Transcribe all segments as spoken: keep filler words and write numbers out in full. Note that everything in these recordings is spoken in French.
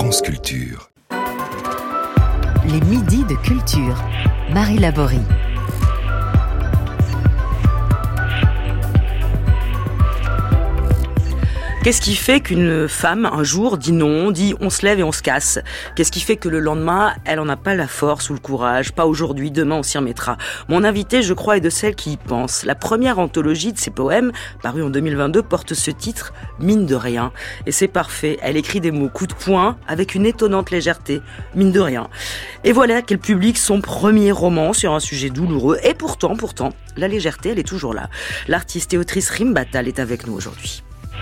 France Culture. Les midis de culture. Marie Laborie. Qu'est-ce qui fait qu'une femme, un jour, dit non, dit on se lève et on se casse? Qu'est-ce qui fait que le lendemain, elle en a pas la force ou le courage? Pas aujourd'hui, demain on s'y remettra. Mon invitée, je crois, est de celles qui y pensent. La première anthologie de ses poèmes, parue en deux mille vingt-deux, porte ce titre, Mine de rien. Et c'est parfait, elle écrit des mots coup de poing avec une étonnante légèreté, mine de rien. Et voilà qu'elle publie son premier roman sur un sujet douloureux. Et pourtant, pourtant, la légèreté, elle est toujours là. L'artiste et autrice Rim Battal est avec nous aujourd'hui.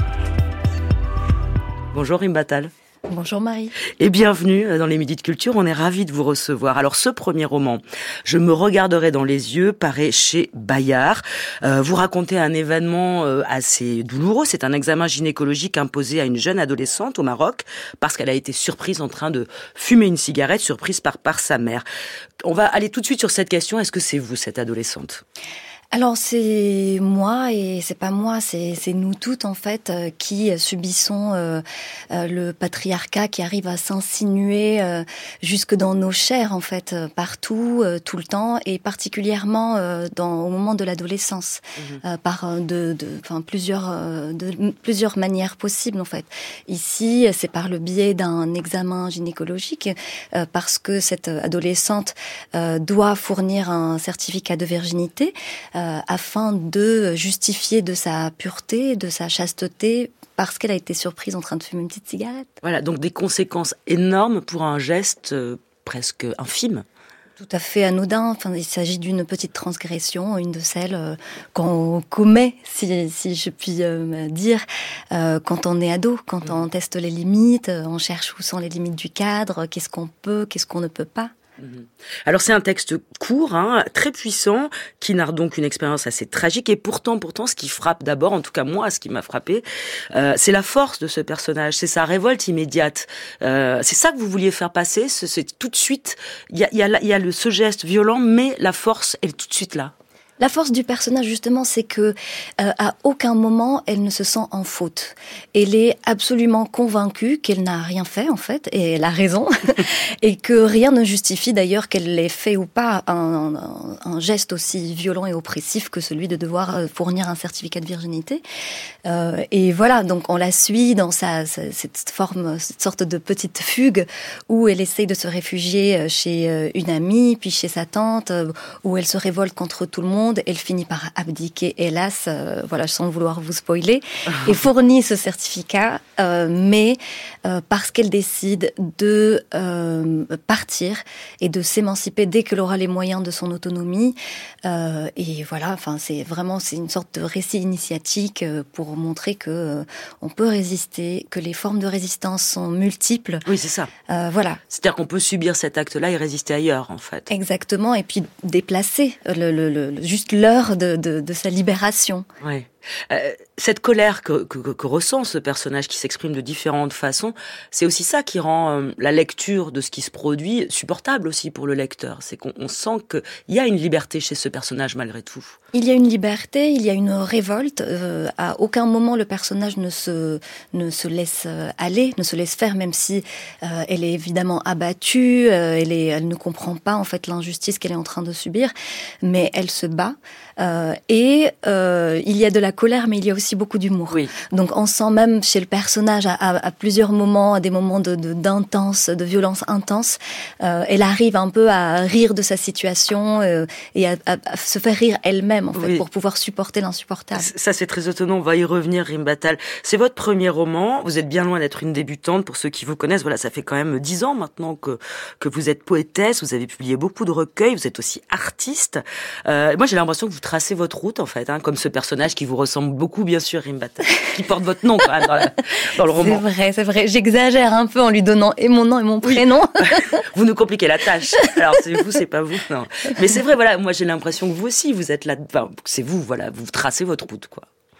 Bonjour Rim Battal. Bonjour Marie. Et bienvenue dans les Midis de Culture, on est ravis de vous recevoir. Alors ce premier roman, Je me regarderai dans les yeux, paraît chez Bayard. Euh, vous racontez un événement euh, assez douloureux, c'est un examen gynécologique imposé à une jeune adolescente au Maroc parce qu'elle a été surprise en train de fumer une cigarette, surprise par, par sa mère. On va aller tout de suite sur cette question, est-ce que c'est vous cette adolescente ? Alors c'est moi et c'est pas moi, c'est c'est nous toutes en fait euh, qui subissons euh, euh, le patriarcat qui arrive à s'insinuer euh, jusque dans nos chairs en fait, euh, partout, euh, tout le temps et particulièrement euh, dans au moment de l'adolescence, mmh. euh, par de de enfin plusieurs euh, de plusieurs manières possibles en fait. Ici, c'est par le biais d'un examen gynécologique euh, parce que cette adolescente euh, doit fournir un certificat de virginité. Euh, afin de justifier de sa pureté, de sa chasteté, parce qu'elle a été surprise en train de fumer une petite cigarette. Voilà, donc des conséquences énormes pour un geste euh, presque infime. Tout à fait anodin. Enfin, il s'agit d'une petite transgression, une de celles euh, qu'on commet, si, si je puis euh, dire, euh, quand on est ado, quand on teste les limites, on cherche où sont les limites du cadre, qu'est-ce qu'on peut, qu'est-ce qu'on ne peut pas. Alors c'est un texte court, hein, très puissant, qui narre donc une expérience assez tragique et pourtant, pourtant, ce qui frappe d'abord, en tout cas moi, ce qui m'a frappé, euh, c'est la force de ce personnage, c'est sa révolte immédiate. Euh, c'est ça que vous vouliez faire passer, c'est, c'est tout de suite, il y a, y a, y a le, ce geste violent, mais la force, elle est tout de suite là. La force du personnage, justement, c'est que euh, à aucun moment elle ne se sent en faute. Elle est absolument convaincue qu'elle n'a rien fait, en fait, et elle a raison, et que rien ne justifie d'ailleurs qu'elle ait fait ou pas un, un, un geste aussi violent et oppressif que celui de devoir fournir un certificat de virginité. Euh, et voilà, donc on la suit dans sa, sa cette forme, cette sorte de petite fugue où elle essaye de se réfugier chez une amie, puis chez sa tante, où elle se révolte contre tout le monde. Elle finit par abdiquer, hélas, euh, voilà, sans vouloir vous spoiler, et fournit ce certificat, euh, mais euh, parce qu'elle décide de euh, partir et de s'émanciper dès qu'elle aura les moyens de son autonomie. Euh, et voilà, enfin, c'est vraiment c'est une sorte de récit initiatique pour montrer que euh, on peut résister, que les formes de résistance sont multiples. Oui, c'est ça. Euh, voilà. C'est-à-dire qu'on peut subir cet acte-là et résister ailleurs, en fait. Exactement, et puis déplacer le, le, le, le juste l'heure de, de, de sa libération. Oui. Euh, cette colère que, que, que ressent ce personnage qui s'exprime de différentes façons, c'est aussi ça qui rend euh, la lecture de ce qui se produit supportable aussi pour le lecteur. C'est qu'on on sent qu'il y a une liberté chez ce personnage malgré tout. Il y a une liberté, il y a une révolte. Euh, à aucun moment le personnage ne se, ne se laisse aller, ne se laisse faire, même si euh, elle est évidemment abattue, euh, elle, est, elle ne comprend pas en fait l'injustice qu'elle est en train de subir, mais elle se bat. Euh, et euh, il y a de la colère, mais il y a aussi beaucoup d'humour. Oui. Donc on sent même chez le personnage à, à, à plusieurs moments, à des moments de, de, d'intense, de violence intense, euh, elle arrive un peu à rire de sa situation euh, et à, à, à se faire rire elle-même en fait, oui. pour pouvoir supporter l'insupportable. Ça c'est très étonnant, on va y revenir, Rim Battal. C'est votre premier roman, vous êtes bien loin d'être une débutante pour ceux qui vous connaissent. Voilà, ça fait quand même dix ans maintenant que, que vous êtes poétesse, vous avez publié beaucoup de recueils, vous êtes aussi artiste. Euh, moi j'ai l'impression que vous tracez votre route en fait, hein, comme ce personnage qui vous ressemble beaucoup bien sûr, Rim Battal, qui porte votre nom quand même dans, la, dans le roman. C'est vrai, c'est vrai, j'exagère un peu en lui donnant et mon nom et mon prénom. Oui. Vous nous compliquez la tâche, alors c'est vous, c'est pas vous, non. Mais c'est vrai, voilà, moi j'ai l'impression que vous aussi, vous êtes là, enfin, c'est vous, voilà, vous tracez votre route, quoi.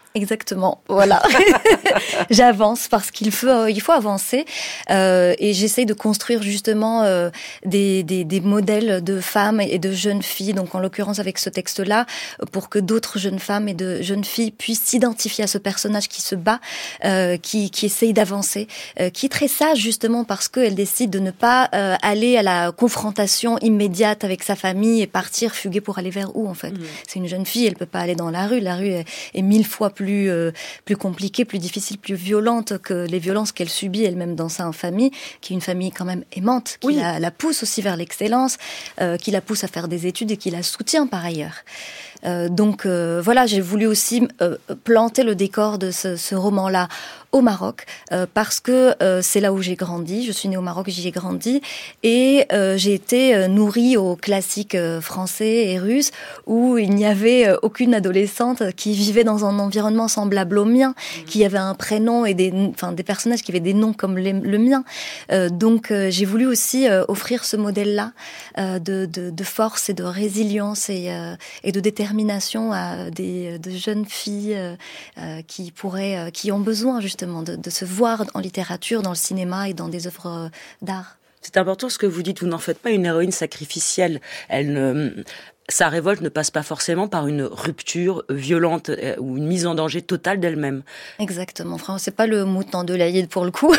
Exactement, voilà. J'avance parce qu'il faut, il faut avancer euh, et j'essaye de construire justement euh, des, des, des modèles de femmes et de jeunes filles, donc en l'occurrence avec ce texte-là, pour que d'autres jeunes femmes et de jeunes filles puissent s'identifier à ce personnage qui se bat, euh, qui, qui essaye d'avancer, euh, qui est très sage justement parce qu'elle décide de ne pas euh, aller à la confrontation immédiate avec sa famille et partir fuguer pour aller vers où en fait. Mmh. C'est une jeune fille, elle peut pas aller dans la rue, la rue est, est mille fois plus Plus, euh, plus compliquée, plus difficile, plus violente que les violences qu'elle subit elle-même dans sa famille, qui est une famille quand même aimante, qui oui. la, la pousse aussi vers l'excellence, euh, qui la pousse à faire des études et qui la soutient par ailleurs. Euh, donc euh, voilà, j'ai voulu aussi euh, planter le décor de ce, ce roman-là au Maroc, euh, parce que euh, c'est là où j'ai grandi. Je suis née au Maroc, j'y ai grandi, et euh, j'ai été euh, nourrie aux classiques euh, français et russes, où il n'y avait euh, aucune adolescente qui vivait dans un environnement semblable au mien, mmh. qui avait un prénom et des, enfin, des personnages qui avaient des noms comme les, le mien. Euh, donc euh, j'ai voulu aussi euh, offrir ce modèle-là euh, de, de, de force et de résilience et, euh, et de détermination à des de jeunes filles euh, euh, qui pourraient, euh, qui ont besoin justement De, de se voir en littérature, dans le cinéma et dans des œuvres d'art. C'est important ce que vous dites, vous n'en faites pas une héroïne sacrificielle. Elle ne... Sa révolte ne passe pas forcément par une rupture violente ou une mise en danger totale d'elle-même. Exactement. Franchement, c'est pas le mouton de l'Aïd pour le coup.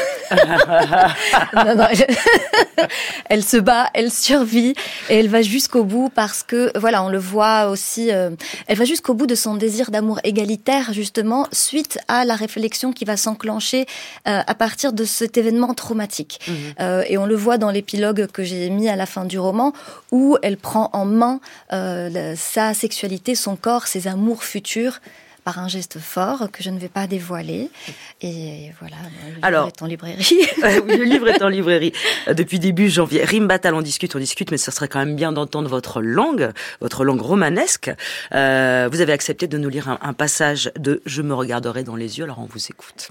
non, non, elle... elle se bat, elle survit et elle va jusqu'au bout parce que, voilà, on le voit aussi, euh, elle va jusqu'au bout de son désir d'amour égalitaire, justement, suite à la réflexion qui va s'enclencher euh, à partir de cet événement traumatique. Mmh. Euh, et on le voit dans l'épilogue que j'ai mis à la fin du roman, où elle prend en main euh, Euh, sa sexualité, son corps, ses amours futurs, par un geste fort que je ne vais pas dévoiler. Et voilà, le livre Alors, est en librairie. Oui, le livre est en librairie depuis début janvier. Rime Battal, on discute, on discute, mais ça serait quand même bien d'entendre votre langue, votre langue romanesque. Euh, vous avez accepté de nous lire un, un passage de « Je me regarderai dans les yeux », alors on vous écoute.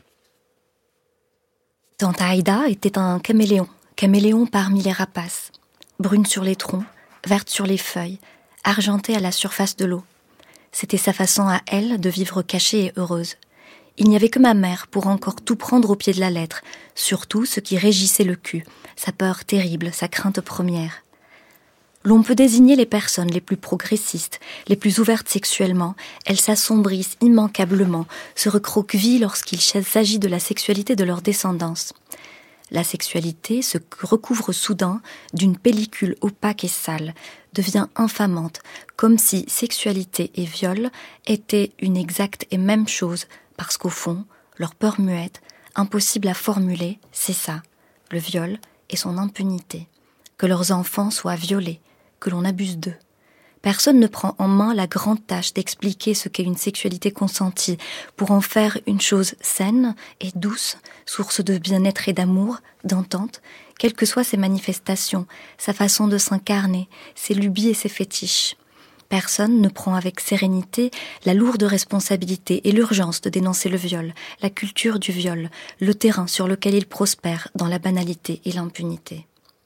Tante Aïda était un caméléon, caméléon parmi les rapaces, brune sur les troncs, verte sur les feuilles, argentée à la surface de l'eau. C'était sa façon à elle de vivre cachée et heureuse. Il n'y avait que ma mère pour encore tout prendre au pied de la lettre, surtout ce qui régissait le cul, sa peur terrible, sa crainte première. L'on peut désigner les personnes les plus progressistes, les plus ouvertes sexuellement. Elles s'assombrissent immanquablement, se recroquevillent lorsqu'il s'agit de la sexualité de leur descendance. La sexualité se recouvre soudain d'une pellicule opaque et sale, devient infamante, comme si sexualité et viol étaient une exacte et même chose, parce qu'au fond, leur peur muette, impossible à formuler, c'est ça, le viol et son impunité. Que leurs enfants soient violés, que l'on abuse d'eux. Personne ne prend en main la grande tâche d'expliquer ce qu'est une sexualité consentie pour en faire une chose saine et douce, source de bien-être et d'amour, d'entente, quelles que soient ses manifestations, sa façon de s'incarner, ses lubies et ses fétiches. Personne ne prend avec sérénité la lourde responsabilité et l'urgence de dénoncer le viol, la culture du viol, le terrain sur lequel il prospère dans la banalité et l'impunité.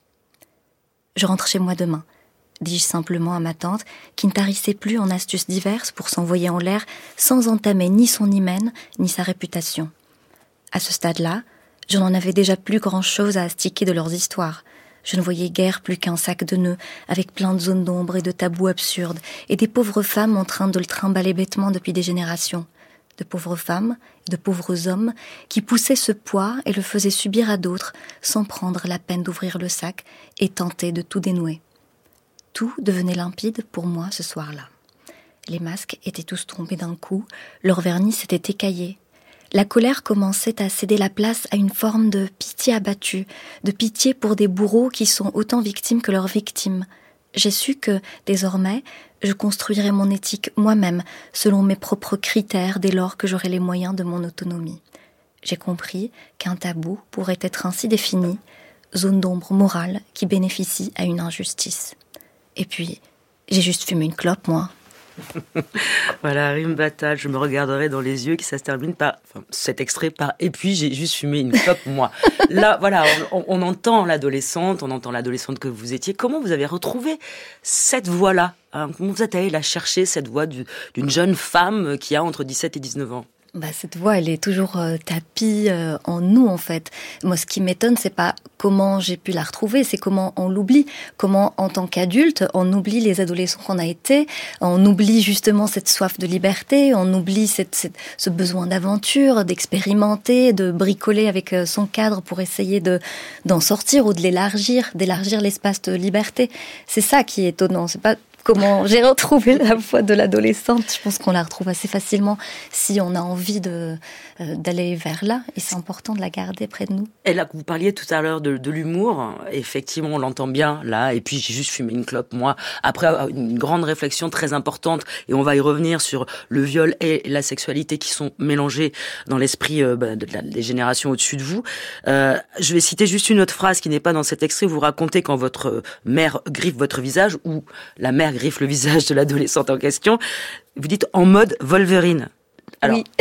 Je rentre chez moi demain, dis-je simplement à ma tante, qui ne tarissait plus en astuces diverses pour s'envoyer en l'air sans entamer ni son hymen, ni sa réputation. À ce stade-là, je n'en avais déjà plus grand-chose à astiquer de leurs histoires. Je ne voyais guère plus qu'un sac de nœuds, avec plein de zones d'ombre et de tabous absurdes, et des pauvres femmes en train de le trimballer bêtement depuis des générations. De pauvres femmes, de pauvres hommes, qui poussaient ce poids et le faisaient subir à d'autres, sans prendre la peine d'ouvrir le sac et tenter de tout dénouer. Tout devenait limpide pour moi ce soir-là. Les masques étaient tous tombés d'un coup, leur vernis s'était écaillé. La colère commençait à céder la place à une forme de pitié abattue, de pitié pour des bourreaux qui sont autant victimes que leurs victimes. J'ai su que, désormais, je construirais mon éthique moi-même, selon mes propres critères, dès lors que j'aurais les moyens de mon autonomie. J'ai compris qu'un tabou pourrait être ainsi défini, zone d'ombre morale qui bénéficie à une injustice. Et puis, j'ai juste fumé une clope, moi. Voilà, Rime Battal, je me regarderai dans les yeux, qui ça se termine par, enfin, cet extrait par, et puis j'ai juste fumé une clope, moi. Là, voilà, on, on entend l'adolescente, on entend l'adolescente que vous étiez. Comment vous avez retrouvé cette voix-là, hein? Comment vous êtes allé la chercher, cette voix du, d'une jeune femme qui a entre dix-sept et dix-neuf ans? Bah, cette voix, elle est toujours euh, tapie euh, en nous, en fait. Moi, ce qui m'étonne, c'est pas comment j'ai pu la retrouver, c'est comment on l'oublie. Comment, en tant qu'adulte, on oublie les adolescents qu'on a été, on oublie justement cette soif de liberté, on oublie cette, cette, ce besoin d'aventure, d'expérimenter, de bricoler avec euh, son cadre pour essayer de d'en sortir ou de l'élargir, d'élargir l'espace de liberté. C'est ça qui est étonnant. C'est pas comment j'ai retrouvé la voix de l'adolescente. Je pense qu'on la retrouve assez facilement si on a envie de, euh, d'aller vers là. Et c'est important de la garder près de nous. Et là, vous parliez tout à l'heure de, de l'humour. Effectivement, on l'entend bien là. Et puis, j'ai juste fumé une clope, moi. Après, une grande réflexion très importante. Et on va y revenir sur le viol et la sexualité qui sont mélangés dans l'esprit euh, bah, de la, des générations au-dessus de vous. Euh, je vais citer juste une autre phrase qui n'est pas dans cet extrait. Vous racontez quand votre mère griffe votre visage ou la mère griffe le visage de l'adolescente en question. Vous dites en mode Wolverine. Alors, oui.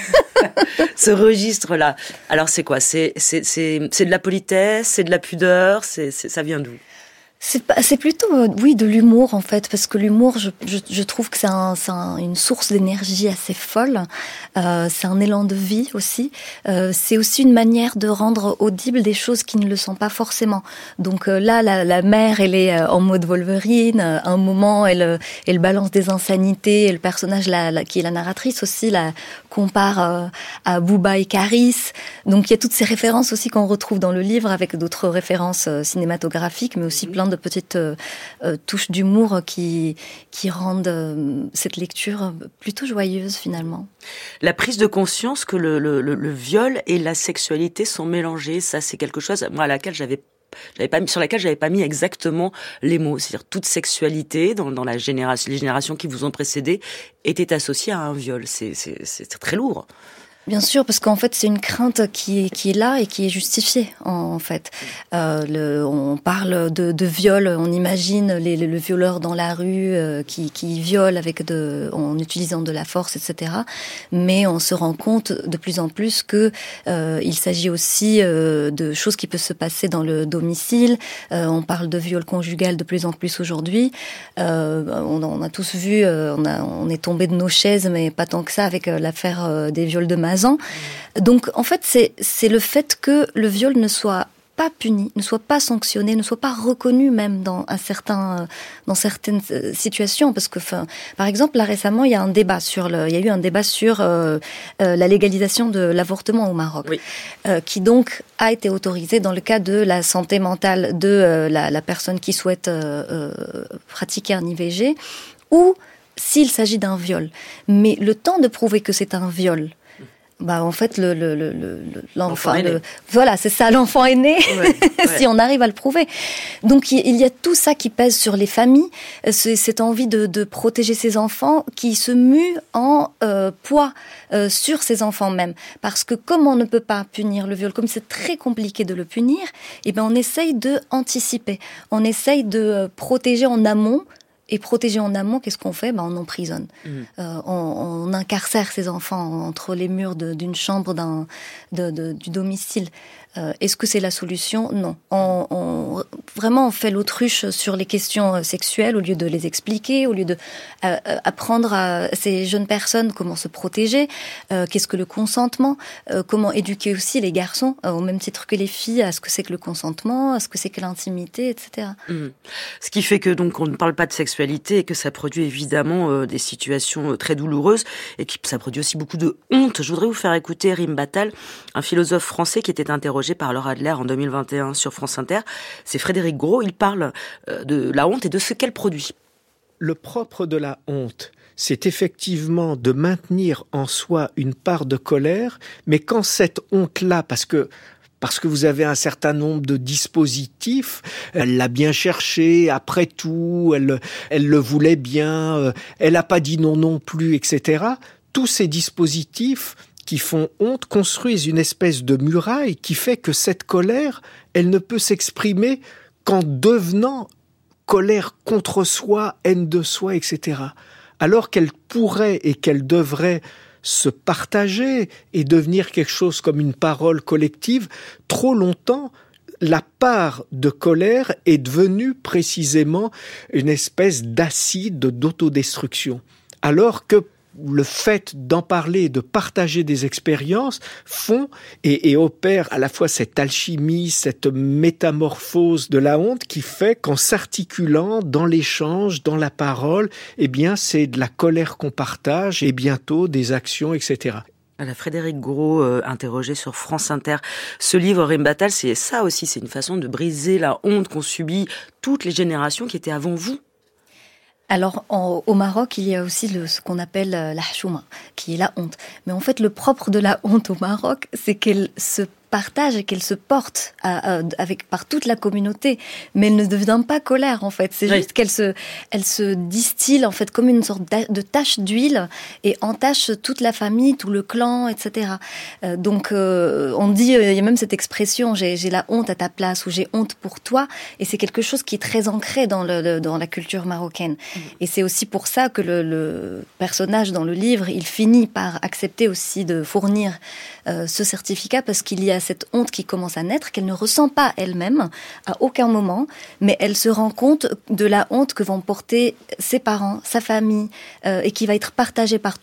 Ce registre-là, alors c'est quoi ? C'est, c'est, c'est, c'est de la politesse, c'est de la pudeur, c'est, c'est, ça vient d'où ? C'est, pas, c'est plutôt, euh, oui, de l'humour en fait, parce que l'humour, je, je, je trouve que c'est, un, c'est un, une source d'énergie assez folle. Euh, c'est un élan de vie aussi. Euh, c'est aussi une manière de rendre audibles des choses qui ne le sont pas forcément. Donc euh, là, la, la mère, elle est euh, en mode Wolverine. Euh, un moment, elle, elle balance des insanités. Et le personnage, la, la, qui est la narratrice aussi, la compare euh, à Booba et Caris. Donc il y a toutes ces références aussi qu'on retrouve dans le livre, avec d'autres références euh, cinématographiques, mais aussi plein de petites euh, euh, touches d'humour qui, qui rendent euh, cette lecture plutôt joyeuse finalement. La prise de conscience que le, le, le, le viol et la sexualité sont mélangés, ça c'est quelque chose moi, à laquelle j'avais J'avais pas mis, sur laquelle j'avais pas mis exactement les mots. C'est-à-dire toute sexualité dans, dans la génération, les générations qui vous ont précédé était associée à un viol. C'est, c'est, c'est très lourd. Bien sûr, parce qu'en fait, c'est une crainte qui est, qui est là et qui est justifiée, en, en fait. Euh, le, on parle de, de viol, on imagine les, le, le violeur dans la rue euh, qui, qui viole avec de, en utilisant de la force, et cetera. Mais on se rend compte de plus en plus que euh, il s'agit aussi euh, de choses qui peuvent se passer dans le domicile. Euh, on parle de viol conjugal de plus en plus aujourd'hui. Euh, on, on a tous vu, euh, on, a, on est tombé de nos chaises, mais pas tant que ça, avec euh, l'affaire euh, des viols de masse. Donc, en fait, c'est, c'est le fait que le viol ne soit pas puni, ne soit pas sanctionné, ne soit pas reconnu même dans un certain, dans certaines situations. Parce que, enfin, par exemple, là récemment, il y a un débat sur le, il y a eu un débat sur euh, euh, la légalisation de l'avortement au Maroc, oui. euh, qui donc a été autorisé dans le cas de la santé mentale de euh, la, la personne qui souhaite euh, euh, pratiquer un I V G, ou s'il s'agit d'un viol. Mais le temps de prouver que c'est un viol, bah en fait le le le, le l'enfant, l'enfant le, voilà, c'est ça, l'enfant est né, ouais, ouais. Si on arrive à le prouver. Donc il y a tout ça qui pèse sur les familles, c'est cette envie de de protéger ses enfants qui se mue en euh, poids euh, sur ses enfants même, parce que comme on ne peut pas punir le viol, comme c'est très compliqué de le punir, et ben on essaye de anticiper, on essaye de protéger en amont. Et protéger en amont, qu'est-ce qu'on fait ? Ben, on emprisonne. Mmh. Euh, on, on incarcère ces enfants entre les murs de, d'une chambre, d'un, de, de, du domicile. Euh, est-ce que c'est la solution ? Non. On, on, vraiment, on fait l'autruche sur les questions sexuelles au lieu de les expliquer, au lieu de euh, apprendre à ces jeunes personnes comment se protéger, euh, qu'est-ce que le consentement, euh, comment éduquer aussi les garçons, euh, au même titre que les filles, à ce que c'est que le consentement, à ce que c'est que l'intimité, et cetera. Mmh. Ce qui fait que donc on ne parle pas de sexualité et que ça produit évidemment euh, des situations euh, très douloureuses et que ça produit aussi beaucoup de honte. Je voudrais vous faire écouter Rim Battal, un philosophe français qui était interrogé par Laura Adler en deux mille vingt et un sur France Inter. C'est Frédéric Gros, il parle de la honte et de ce qu'elle produit. Le propre de la honte, c'est effectivement de maintenir en soi une part de colère, mais quand cette honte-là, parce que parce que vous avez un certain nombre de dispositifs, elle l'a bien cherché, après tout, elle, elle le voulait bien, elle n'a pas dit non non plus, et cetera. Tous ces dispositifs qui font honte construisent une espèce de muraille qui fait que cette colère, elle ne peut s'exprimer qu'en devenant colère contre soi, haine de soi, et cetera. Alors qu'elle pourrait et qu'elle devrait se partager et devenir quelque chose comme une parole collective, trop longtemps, la part de colère est devenue précisément une espèce d'acide d'autodestruction. Alors que le fait d'en parler, de partager des expériences font et, et opèrent à la fois cette alchimie, cette métamorphose de la honte qui fait qu'en s'articulant dans l'échange, dans la parole, eh bien, c'est de la colère qu'on partage et bientôt des actions, et cetera. Voilà, Frédéric Gros, euh, interrogé sur France Inter. Ce livre, Rime Batal, c'est ça aussi, c'est une façon de briser la honte qu'ont subie toutes les générations qui étaient avant vous. Alors, en, au Maroc, il y a aussi le, ce qu'on appelle la hchouma, qui est la honte. Mais en fait, le propre de la honte au Maroc, c'est qu'elle se partage et qu'elle se porte à, à, avec par toute la communauté, mais elle ne devient pas colère en fait. C'est oui. juste qu'elle se, elle se distille en fait comme une sorte de tache d'huile et entache toute la famille, tout le clan, et cetera. Euh, donc euh, on dit, il y a même cette expression, j'ai, j'ai la honte à ta place ou j'ai honte pour toi, et c'est quelque chose qui est très ancré dans le, le dans la culture marocaine. Mmh. Et c'est aussi pour ça que le, le personnage dans le livre, il finit par accepter aussi de fournir euh, ce certificat parce qu'il y a cette honte qui commence à naître, qu'elle ne ressent pas elle-même à aucun moment, mais elle se rend compte de la honte que vont porter ses parents, sa famille, euh, et qui va être partagée par